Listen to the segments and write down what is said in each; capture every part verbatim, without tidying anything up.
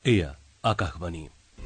এয়া আকাশবাণী।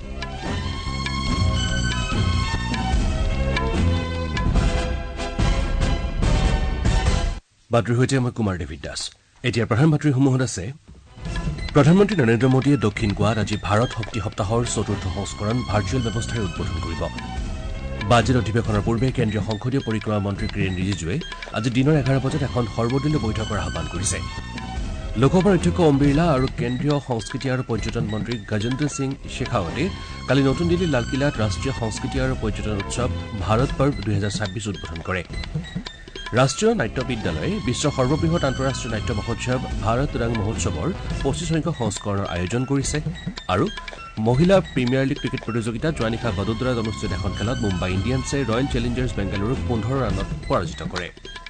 বাতৰিৰ সৈতে মই কুমাৰ দেৱিত দাস। এতিয়া প্ৰধান বাতৰিসমূহত আছে প্ৰধানমন্ত্ৰী নৰেন্দ্ৰ মোদীয়ে দক্ষিণ গোৱাত আজি ভাৰত শক্তি সপ্তাহৰ চতুৰ্থ সংস্কৰণ ভাৰ্চুৱেল ব্যৱস্থাৰে উদ্বোধন কৰিব। বাজেট অধিৱেশনৰ পূৰ্বে কেন্দ্ৰীয় সংসদীয় পৰিক্ৰমা মন্ত্ৰী কিৰেণ ৰিজিজুৱে আজি দিনৰ এঘাৰ বজাত এখন সৰ্বদলীয় বৈঠকৰ আহ্বান কৰিছে। লোকসভাৰ অধ্যক্ষ ওম বিৰলা আৰু কেন্দ্ৰীয় সংস্কৃতি আৰু পৰ্যটন মন্ত্ৰী গজেন্দ্ৰ সিং শেখাৱতে কালি নতুন দিল্লীৰ লালকিল্লাত ৰাষ্ট্ৰীয় সংস্কৃতি আৰু পৰ্যটন উৎসৱ ভাৰত পৰ্ব দুহেজাৰ ছাব্বিছ উদ্বোধন কৰে। ৰাষ্ট্ৰীয় নাট্য বিদ্যালয়ে বিশ্বৰ সৰ্ববৃহৎ আন্তঃৰাষ্ট্ৰীয় নাট্য মহোৎসৱ ভাৰত ৰং মহোৎসৱৰ পঁচিছ সংখ্যক সংস্কৰণৰ আয়োজন কৰিছে। আৰু মহিলা প্ৰিমিয়াৰ লীগ ক্ৰিকেট প্ৰতিযোগিতাত যোৱা নিশা বদোদৰাত অনুষ্ঠিত এখন খেলত মুম্বাই ইণ্ডিয়ানছে ৰয়েল চেলেঞ্জাৰ্ছ বেংগালুৰুক পোন্ধৰ ৰানত পৰাজিত কৰে।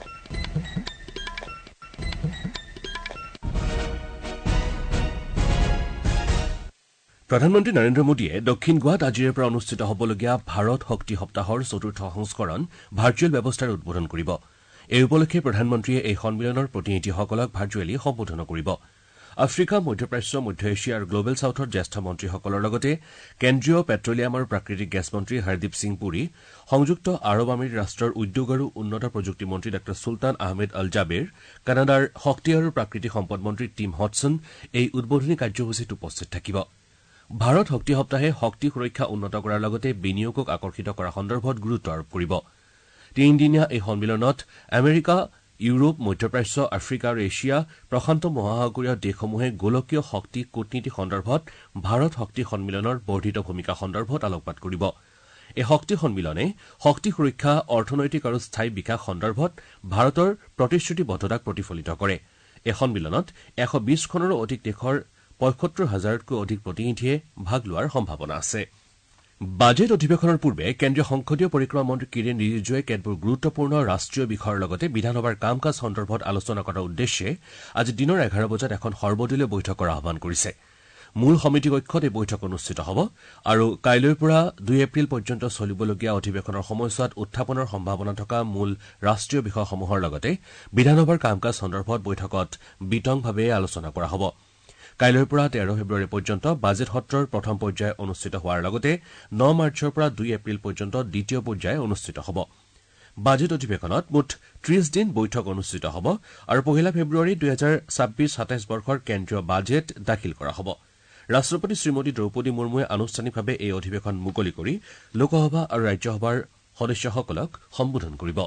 প্ৰধানমন্ত্ৰী নৰেন্দ্ৰ মোদীয়ে দক্ষিণ গোৱাত আজিৰে পৰা অনুষ্ঠিত হ'বলগীয়া ভাৰত শক্তি সপ্তাহৰ চতুৰ্থ সংস্কৰণ ভাৰ্চুৱেল ব্যৱস্থাৰে উদ্বোধন কৰিব। এই উপলক্ষে প্ৰধানমন্ত্ৰীয়ে এই সন্মিলনৰ প্ৰতিনিধিসকলক ভাৰ্চুৱেলি সম্বোধন কৰিব। আফ্ৰিকা, মধ্যপ্ৰাচ্য, মধ্য এছিয়া আৰু গ্লবেল ছাউথৰ জ্যেষ্ঠ মন্ত্ৰীসকলৰ লগতে কেন্দ্ৰীয় পেট্ৰলিয়াম আৰু প্ৰাকৃতিক গেছ মন্ত্ৰী হৰদীপ সিং পুৰী, সংযুক্ত আৰৱ আমিৰি ৰাষ্ট্ৰৰ উদ্যোগ আৰু উন্নত প্ৰযুক্তি মন্ত্ৰী ডাঃ চুলতান আহমেদ অল জাবেৰ, কানাডাৰ শক্তি আৰু প্ৰাকৃতিক সম্পদ মন্ত্ৰী টিম হডছন এই উদ্বোধনী কাৰ্যসূচীত উপস্থিত থাকিব। ভাৰত শক্তি সপ্তাহে শক্তি সুৰক্ষা উন্নত কৰাৰ লগতে বিনিয়োগক আকৰ্ষিত কৰা সন্দৰ্ভত গুৰুত্ব আৰোপ কৰিব। তিনিদিনীয়া এই সন্মিলনত আমেৰিকা, ইউৰোপ, মধ্যপ্ৰাচ্য, আফ্ৰিকা আৰু এছিয়া, প্ৰশান্ত মহাসাগৰীয় দেশসমূহে গোলকীয় শক্তি কূটনীতি সন্দৰ্ভত ভাৰত শক্তি সন্মিলনৰ বৰ্ধিত ভূমিকা সন্দৰ্ভত আলোকপাত কৰিব। এই শক্তি সন্মিলনে শক্তি সুৰক্ষা, অৰ্থনৈতিক আৰু স্থায়ী বিকাশ সন্দৰ্ভত ভাৰতৰ প্ৰতিশ্ৰুতিবদ্ধতাক প্ৰতিফলিত কৰে। এই সন্মিলনত এশ বিছখনৰো অধিক দেশৰ পঁয়সত্তৰ হাজাৰতকৈ অধিক প্ৰতিনিধিয়ে ভাগ লোৱাৰ সম্ভাৱনা আছে। বাজেট অধিৱেশনৰ পূৰ্বে কেন্দ্ৰীয় সংসদীয় পৰিক্ৰমা মন্ত্ৰী কিৰেণ ৰিজিজুৱে কেতবোৰ গুৰুত্বপূৰ্ণ ৰাষ্ট্ৰীয় বিষয়ৰ লগতে বিধানসভাৰ কাম কাজ সন্দৰ্ভত আলোচনা কৰাৰ উদ্দেশ্যে আজি দিনৰ এঘাৰ বজাত এখন সৰ্বদলীয় বৈঠকৰ আহ্বান কৰিছে। মূল সমিতি কক্ষত এই বৈঠক অনুষ্ঠিত হ'ব আৰু কাইলৈৰ পৰা দুই এপ্ৰিল পৰ্যন্ত চলিবলগীয়া অধিৱেশনৰ সময়ছোৱাত উত্থাপনৰ সম্ভাৱনা থকা মূল ৰাষ্ট্ৰীয় বিষয়সমূহৰ লগতে বিধানসভাৰ কাম কাজ সন্দৰ্ভত বৈঠকত বিতংভাৱে আলোচনা কৰা হ'ব। কাইলৈৰ পৰা তেৰ ফেব্ৰুৱাৰী পৰ্যন্ত বাজেট সত্ৰৰ প্ৰথম পৰ্যায় অনুষ্ঠিত হোৱাৰ লগতে ন মাৰ্চৰ পৰা দুই এপ্ৰিল পৰ্যন্ত দ্বিতীয় পৰ্যায় অনুষ্ঠিত হ'ব। বাজেট অধিৱেশনত মুঠ ত্ৰিশ দিন বৈঠক অনুষ্ঠিত হ'ব আৰু পহিলা ফেব্ৰুৱাৰী দুহেজাৰ ছাব্বিছ সাতাইছ বৰ্ষৰ কেন্দ্ৰীয় বাজেট দাখিল কৰা হ'ব। ৰাষ্ট্ৰপতি শ্ৰীমতী দ্ৰৌপদী মুৰ্মুৱে আনুষ্ঠানিকভাৱে এই অধিৱেশন মুকলি কৰি লোকসভা আৰু ৰাজ্যসভাৰ সদস্যসকলক সম্বোধন কৰিব।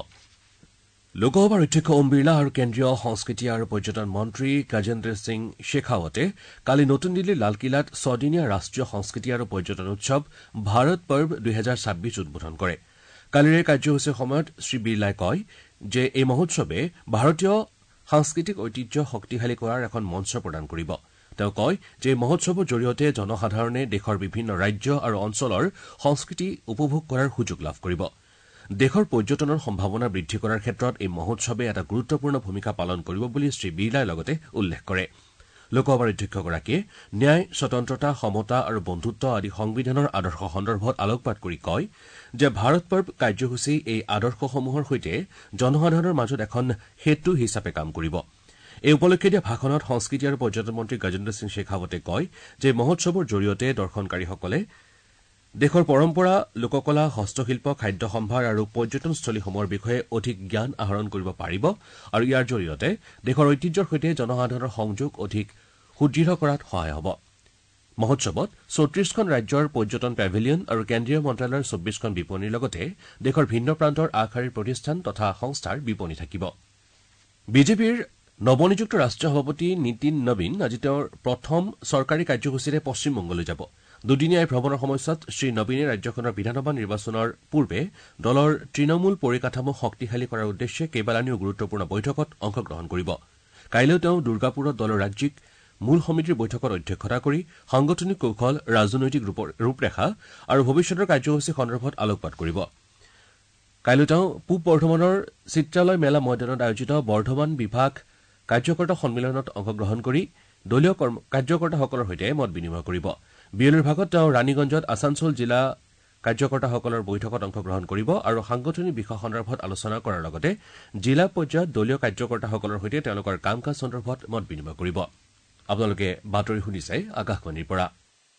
লোকসভাৰ অধ্যক্ষ ওম বিৰলা আৰু কেন্দ্ৰীয় সংস্কৃতি আৰু পৰ্যটন মন্ত্ৰী গজেন্দ্ৰ সিং শেখাৱতে কালি নতুন দিল্লীৰ লালকিল্লাত ছদিনীয়া ৰাষ্ট্ৰীয় সংস্কৃতি আৰু পৰ্যটন উৎসৱ ভাৰত পৰ্ব দুহেজাৰ ছাব্বিছ উদ্বোধন কৰে। কালিৰ এই কাৰ্যসূচীৰ সময়ত শ্ৰীবিৰলাই কয় যে এই মহোৎসৱে ভাৰতীয় সাংস্কৃতিক ঐতিহ্য শক্তিশালী কৰাৰ এখন মঞ্চ প্ৰদান কৰিব। তেওঁ কয় যে এই মহোৎসৱৰ জৰিয়তে জনসাধাৰণে দেশৰ বিভিন্ন ৰাজ্য আৰু অঞ্চলৰ সংস্কৃতি উপভোগ কৰাৰ সুযোগ লাভ কৰিব। দেশৰ পৰ্যটনৰ সম্ভাৱনা বৃদ্ধি কৰাৰ ক্ষেত্ৰত এই মহোৎসৱে এটা গুৰুত্বপূৰ্ণ ভূমিকা পালন কৰিব বুলি শ্ৰীবিৰলাই লগতে উল্লেখ কৰে। লোকসভাৰ অধ্যক্ষগৰাকীয়ে ন্যায়, স্বতন্ত্ৰতা, সমতা আৰু বন্ধুত্ব আদি সংবিধানৰ আদৰ্শ সন্দৰ্ভত আলোকপাত কৰি কয় যে ভাৰত পৰ্ব কাৰ্যসূচী এই আদৰ্শসমূহৰ সৈতে জনসাধাৰণৰ মাজত এখন সেতু হিচাপে কাম কৰিব। এই উপলক্ষে দিয়া ভাষণত সংস্কৃতি আৰু পৰ্যটন মন্ত্ৰী গজেন্দ্ৰ সিং শেখাৱতে কয় যে মহোৎসৱৰ জৰিয়তে দৰ্শনকাৰীসকলে দেশৰ পৰম্পৰা, লোককলা, হস্তশিল্প, খাদ্য সম্ভাৰ আৰু পৰ্যটনস্থলীসমূহৰ বিষয়ে অধিক জ্ঞান আহৰণ কৰিব পাৰিব আৰু ইয়াৰ জৰিয়তে দেশৰ ঐতিহ্যৰ সৈতে জনসাধাৰণৰ সংযোগ অধিক সুদৃঢ় কৰাত সহায় হ'ব। মহোৎসৱত চৌত্ৰিশখন ৰাজ্যৰ পৰ্যটন পেভিলিয়ন আৰু কেন্দ্ৰীয় মন্ত্ৰালয়ৰ চৌব্বিছখন বিপণীৰ লগতে দেশৰ ভিন্ন প্ৰান্তৰ আগশাৰীৰ প্ৰতিষ্ঠান তথা সংস্থাৰ বিপণী থাকিব। বিজেপিৰ নৱনিযুক্ত ৰাষ্ট্ৰীয় সভাপতি নীতিন নবীন আজি তেওঁৰ প্ৰথম চৰকাৰী কাৰ্যসূচীৰে পশ্চিমবংগলৈ যাব। দুদিনীয়া এই ভ্ৰমণৰ সময়ছোৱাত শ্ৰীনবীনে ৰাজ্যখনৰ বিধানসভা নিৰ্বাচনৰ পূৰ্বে দলৰ তৃণমূল পৰিকাঠামো শক্তিশালী কৰাৰ উদ্দেশ্যে কেইবালানিও গুৰুত্বপূৰ্ণ বৈঠকত অংশগ্ৰহণ কৰিব। কাইলৈ তেওঁ দুৰ্গাপুৰত দলৰ ৰাজ্যিক মূল সমিতিৰ বৈঠকত অধ্যক্ষতা কৰি সাংগঠনিক কৌশল, ৰাজনৈতিক ৰূপৰেখা আৰু ভৱিষ্যতৰ কাৰ্যসূচী সন্দৰ্ভত আলোকপাত কৰিব। কাইলৈ তেওঁ পূব বৰ্ধমানৰ চিত্ৰালয় মেলা ময়দানত আয়োজিত বৰ্ধমান বিভাগ কাৰ্যকৰ্তা সন্মিলনত অংশগ্ৰহণ কৰি দলীয় কাৰ্যকৰ্তাসকলৰ সৈতে মত বিনিময় কৰিব। বিয়লিৰ ভাগত তেওঁ ৰাণীগঞ্জত আছানছোল জিলা কাৰ্যকৰ্তাসকলৰ বৈঠকত অংশগ্ৰহণ কৰিব আৰু সাংগঠনিক বিষয় সন্দৰ্ভত আলোচনা কৰাৰ লগতে জিলা পৰ্যায়ত দলীয় কাৰ্যকৰ্তাসকলৰ সৈতে তেওঁলোকৰ কাম কাজ সন্দৰ্ভত মত বিনিময় কৰিব। আপোনালোকে বাতৰি শুনিছে আকাশবাণীৰ পৰা।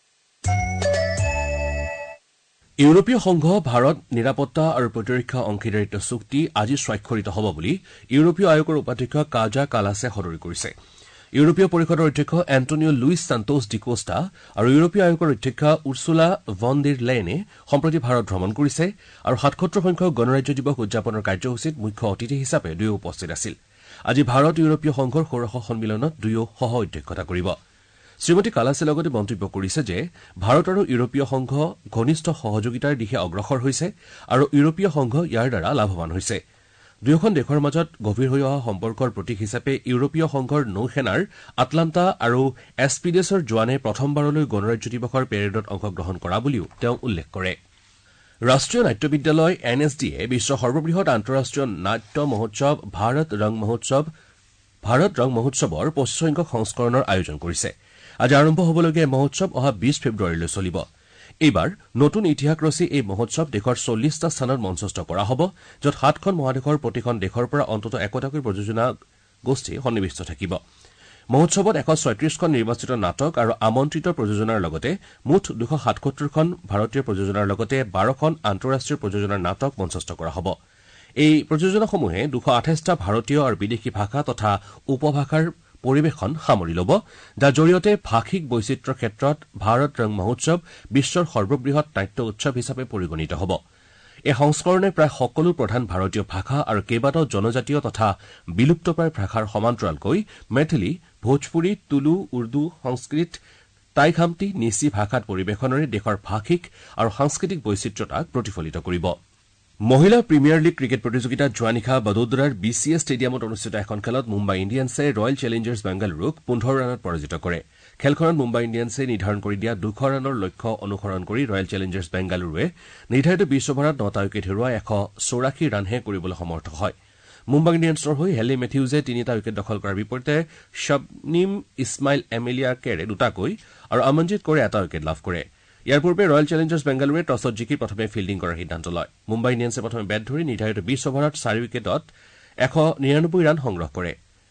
ইউৰোপীয় সংঘ ভাৰত নিৰাপত্তা আৰু প্ৰতিৰক্ষা অংশীদাৰিত্ব চুক্তি আজি স্বাক্ষৰিত হ'ব বুলি ইউৰোপীয় আয়োগৰ উপাধ্যক্ষ কাজা কালাছে সদৰি কৰিছে। ইউৰোপীয় পৰিষদৰ অধ্যক্ষ এণ্টনিঅ' লুইছ সান্তোছ ডি কোষ্টা আৰু ইউৰোপীয় আয়োগৰ অধ্যক্ষা উৰ্চুলা ভন ডিৰ লেয়েনে সম্প্ৰতি ভাৰত ভ্ৰমণ কৰিছে আৰু সাতসত্তৰ সংখ্যক গণৰাজ্য দিৱস উদযাপনৰ কাৰ্যসূচীত মুখ্য অতিথি হিচাপে দুয়ো উপস্থিত আছিল। আজি ভাৰত ইউৰোপীয় সংঘৰ ষোড়শ সন্মিলনত দুয়ো সহ অধ্যক্ষতা কৰিব। শ্ৰীমতী কালাছে লগতে মন্তব্য কৰিছে যে ভাৰত আৰু ইউৰোপীয় সংঘ ঘনিষ্ঠ সহযোগিতাৰ দিশে অগ্ৰসৰ হৈছে আৰু ইউৰোপীয় সংঘ ইয়াৰ দ্বাৰা লাভৱান হৈছে। দুয়োখন দেশৰ মাজত গভীৰ হৈ অহা সম্পৰ্কৰ প্ৰতীক হিচাপে ইউৰোপীয় সংঘৰ নৌসেনাৰ আটলাণ্টা আৰু এছপিডেছৰ জোৱানে প্ৰথমবাৰলৈ গণৰাজ্য দিৱসৰ পেৰেডত অংশগ্ৰহণ কৰা বুলিও তেওঁ উল্লেখ কৰে। ৰাষ্ট্ৰীয় নাট্য বিদ্যালয় এন এছ ডিয়ে বিশ্বৰ সৰ্ববৃহৎ আন্তঃৰাষ্ট্ৰীয় নাট্য মহোৎসৱ ভাৰত ৰং মহোৎসৱ ভাৰত ৰং মহোৎসৱৰ পঁচিছ সংখ্যক সংস্কৰণৰ আয়োজন কৰিছে। আজি আৰম্ভ হ'বলগীয়া এই মহোৎসৱ অহা বিশ ফেব্ৰুৱাৰীলৈ চলিব। এইবাৰ নতুন ইতিহাস ৰচি এই মহোৎসৱ দেশৰ চল্লিছটা স্থানত মঞ্চস্থ কৰা হ'ব, য'ত সাতখন মহাদেশৰ প্ৰতিখন দেশৰ পৰা অন্ততঃ একোটাকৈ প্ৰযোজনা গোষ্ঠী সন্নিৱিষ্ট থাকিব। মহোৎসৱত এশ ছয়ত্ৰিশখন নিৰ্বাচিত নাটক আৰু আমন্ত্ৰিত প্ৰযোজনাৰ লগতে মুঠ দুশ সাতসত্তৰখন ভাৰতীয় প্ৰযোজনাৰ লগতে বাৰখন আন্তঃৰাষ্ট্ৰীয় প্ৰযোজনাৰ নাটক মঞ্চস্থ কৰা হ'ব। এই প্ৰযোজনাসমূহে দুশ আঠাইছটা ভাৰতীয় আৰু বিদেশী ভাষা তথা উপভাষাৰ পৰিৱেশন সামৰি ল'ব, যাৰ জৰিয়তে ভাষিক বৈচিত্ৰ্যৰ ক্ষেত্ৰত ভাৰত ৰং মহোৎসৱ বিশ্বৰ সৰ্ববৃহৎ নাট্য উৎসৱ হিচাপে পৰিগণিত হ'ব। এই সংস্কৰণে প্ৰায় সকলো প্ৰধান ভাৰতীয় ভাষা আৰু কেইবাটাও জনজাতীয় তথা বিলুপ্তপ্ৰায় ভাষাৰ সমান্তৰালকৈ মেথিলি, ভোজপুৰী, তুলু, উৰ্দু, সংস্কৃত, টাই খামতি, নিচি ভাষাত পৰিৱেশনেৰে দেশৰ ভাষিক আৰু সাংস্কৃতিক বৈচিত্ৰ্যতাক প্ৰতিফলিত কৰিব। মহিলা প্ৰিমিয়াৰ লীগ ক্ৰিকেট প্ৰতিযোগিতাত যোৱা নিশা বদোদৰাৰ বি চি এ ষ্টেডিয়ামত অনুষ্ঠিত এখন খেলত মুম্বাই ইণ্ডিয়ানছে ৰয়েল চেলেঞ্জাৰ্ছ বেংগালুৰুক পোন্ধৰ ৰানত পৰাজিত কৰে। খেলখনত মুম্বাই ইণ্ডিয়ানছে নিৰ্ধাৰণ কৰি দিয়া দুশ ৰানৰ লক্ষ্য অনুসৰণ কৰি ৰয়েল চেলেঞ্জাৰ্ছ বেংগালুৰুৱে নিৰ্ধাৰিত বিশ অভাৰত নটা উইকেট হেৰুৱাই এশ চৌৰাশী ৰানহে কৰিবলৈ সমৰ্থ হয়। মুম্বাই ইণ্ডিয়ানছৰ হৈ হেলি মেথিউজে তিনিটা উইকেট দখল কৰাৰ বিপৰীতে শ্ববনিম ইছমাইল এমেলিয়া কেৰে দুটাকৈ আৰু অমনজিৎ কৌৰে এটা উইকেট লাভ কৰে। ইয়াৰ পূৰ্বে ৰয়েল চেলেঞ্জাৰ্ছ বেংগালুৰুৱে টছত জিকি প্ৰথমে ফিল্ডিং কৰাৰ সিদ্ধান্ত লয়। মুম্বাই ইণ্ডিয়ানছে প্ৰথমে বেট ধৰি নিৰ্ধাৰিত বিশ অভাৰত চাৰি উইকেটত এশ নিৰানব্বৈ ৰান সংগ্ৰহ কৰে।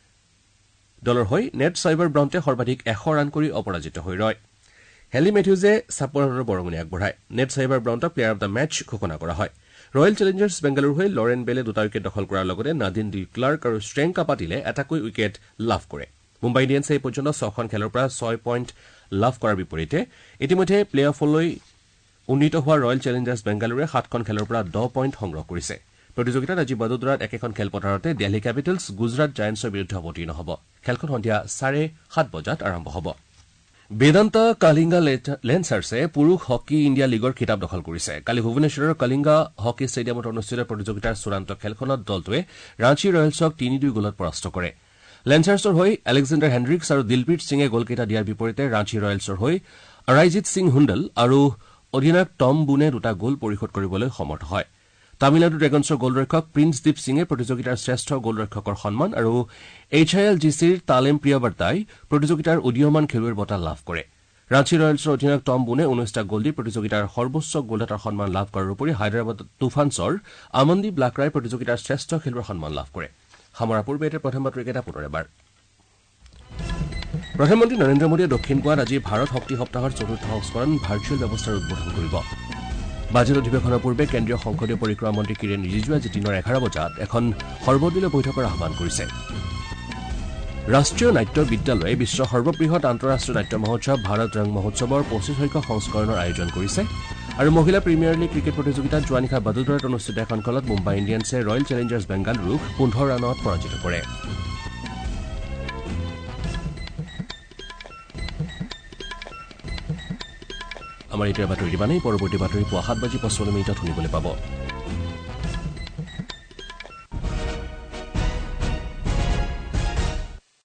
দলৰ হৈ নেট চাইবাৰ ব্ৰাউণ্টে সৰ্বাধিক এশ ৰান কৰি অপৰাজিত হৈ ৰয়। হেলি মেথিউজে ছাপন্ন ৰানৰ বৰঙণি আগবঢ়ায়। নেট চাইবাৰ ব্ৰাউণ্টক প্লেয়াৰ অব দ্য মেচ ঘোষণা কৰা হয়। ৰয়েল চেলেঞ্জাৰ্ছ বেংগালুৰুৰ হৈ লৰেন বেলে দুটা উইকেট দখল কৰাৰ লগতে নাদিন ডি ক্লাৰ্ক আৰু শ্ৰেংকা পাটিলে এটাকৈ উইকেট লাভ কৰে। মুম্বাই ইণ্ডিয়ানছে এই পৰ্যন্ত ছখন খেলৰ পৰা ছয় পইণ্ট লাভ কৰাৰ বিপৰীতে ইতিমধ্যে প্লে অফলৈ উন্নীত হোৱা ৰয়েল চেলেঞ্জাৰ্ছ বেংগালুৰুৱে সাতখন খেলৰ পৰা দহ পইণ্ট সংগ্ৰহ কৰিছে। প্ৰতিযোগিতাত আজি বদোদৰাত একেখন খেলপথাৰতে দিল্লী কেপিটেলছ গুজৰাট জায়েণ্টছৰ বিৰুদ্ধে অৱতীৰ্ণ হ'ব। খেলখন সন্ধিয়া চাৰে সাত বজাত আৰম্ভ হ'ব। বেদান্ত কালিংগা লেঞ্চাৰ্ছে পুৰুষ হকী ইণ্ডিয়া লীগৰ খিতাপ দখল কৰিছে। কালি ভুৱনেশ্বৰৰ কলিংগা হকী ষ্টেডিয়ামত অনুষ্ঠিত প্ৰতিযোগিতাৰ চূড়ান্ত খেলখনত দলটোৱে ৰাঁচী ৰয়েলছক তিনি দুই গ'লত পৰাস্ত কৰে। লেঞ্চাৰ্ছৰ হৈ আলেকজেণ্ডাৰ হেণ্ড্ৰিক্স আৰু দিলপ্ৰীত সিঙে গ'লকেইটা দিয়াৰ বিপৰীতে ৰাঁচী ৰয়েলছৰ হৈ অৰাইজিৎ সিং হুণ্ডল আৰু অধিনায়ক টম বুনে দুটা গ'ল পৰিশোধ কৰিবলৈ সমৰ্থ হয়। তামিলনাডু ড্ৰেগনছৰ গ'লৰক্ষক প্ৰিন্সদীপ সিঙে প্ৰতিযোগিতাৰ শ্ৰেষ্ঠ গ'লৰক্ষকৰ সন্মান আৰু এইচ আই এল জি চিৰ তালেম প্ৰিয়বৰ্তাই প্ৰতিযোগিতাৰ উদীয়মান খেলুৱৈৰ বঁটা লাভ কৰে। ৰাঁচী ৰয়েলছৰ অধিনায়ক টম বুনে ঊনৈশটা গ'ল দি প্ৰতিযোগিতাৰ সৰ্বোচ্চ গ'লদাতাৰ সন্মান লাভ কৰাৰ উপৰি হায়দৰাবাদ তুফানছৰ আমনদীপ লাকৰাই প্ৰতিযোগিতাৰ শ্ৰেষ্ঠ খেলুৱৈৰ সন্মান লাভ কৰে। সামৰাৰ পূৰ্বে এতিয়া প্ৰথম বাতৰিকেইটা পুনৰ এবাৰ। প্ৰধানমন্ত্ৰী নৰেন্দ্ৰ মোদীয়ে দক্ষিণ গোৱাত আজি ভাৰত শক্তি সপ্তাহৰ চতুৰ্থ সংস্কৰণ ভাৰ্চুৱেল ব্যৱস্থাৰ উদ্বোধন কৰিব। বাজেট অধিৱেশনৰ পূৰ্বে কেন্দ্ৰীয় সংসদীয় পৰিক্ৰমা মন্ত্ৰী কিৰেণ ৰিজিজুৱে আজি দিনৰ এঘাৰ বজাত এখন সৰ্বদলীয় বৈঠকৰ আহ্বান কৰিছে। ৰাষ্ট্ৰীয় নাট্য বিদ্যালয়ে বিশ্বৰ সৰ্ববৃহৎ আন্তঃৰাষ্ট্ৰীয় নাট্য মহোৎসৱ ভাৰত ৰং মহোৎসৱৰ পঁচিছ সংখ্যক সংস্কৰণৰ আয়োজন কৰিছে। আৰু মহিলা প্ৰিমিয়াৰ লীগ ক্ৰিকেট প্ৰতিযোগিতাত যোৱা নিশা বদোদৰাত অনুষ্ঠিত এখন খেলত মুম্বাই ইণ্ডিয়ানছে ৰয়েল চেলেঞ্জাৰ্ছ বেংগালুৰুক পোন্ধৰ ৰানত পৰাজিত কৰে। আমাৰ এতিয়া বাতৰি দিবানে পৰৱৰ্তী বাতৰি পুৱা সাত বাজি পঁচপন্ন মিনিটত শুনিবলৈ পাব।